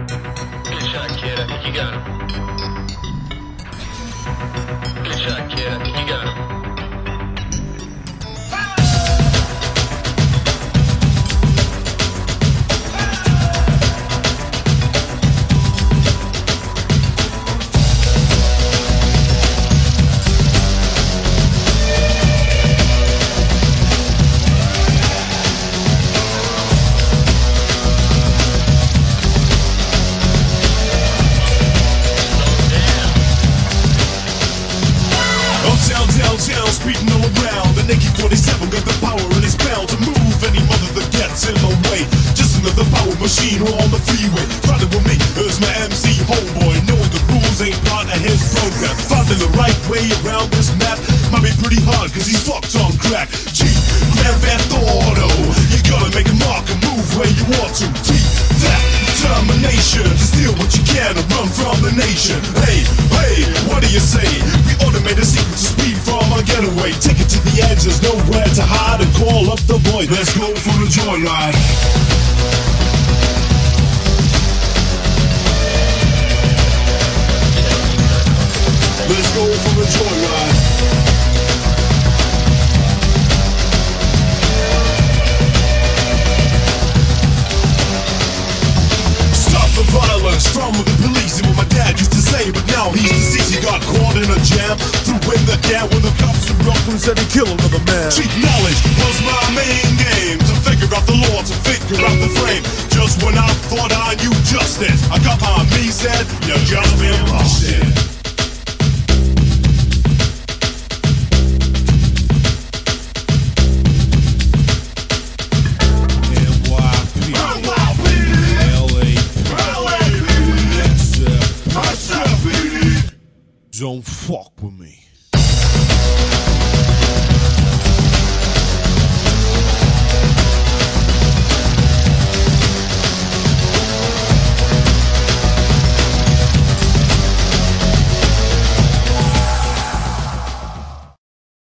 Good shot, kid. I think you got him. Good shot, kid. I think you got him. Downtown, speeding all around. The Nike 47 got the power and it's bound to move any mother that gets in the way. Just another power machine on the freeway. Riding with me is my MC homeboy, knowing the rules ain't part of his program. Finding the right way around this map might be pretty hard cause he's fucked on crack. G, Grand Theft Auto, you gotta make a mark and move where you want to. T, that determination to steal what you can and run from the nation. Hey, hey, what do you say? We automate a secret to speed from our getaway. Take it to the edge, there's nowhere to hide, and call up the boys. Let's go for the joyride. Let's go for the joyride. Stop the violence from the police, and what my dad used to say, but now he's deceased. He got caught in a jam, threw in the can when the cops were up and said he killed another man. Cheap knowledge was my main game, to figure out the law, to figure out the frame. Just when I thought I knew justice, I got my me said, you just been busted. Don't fuck with me.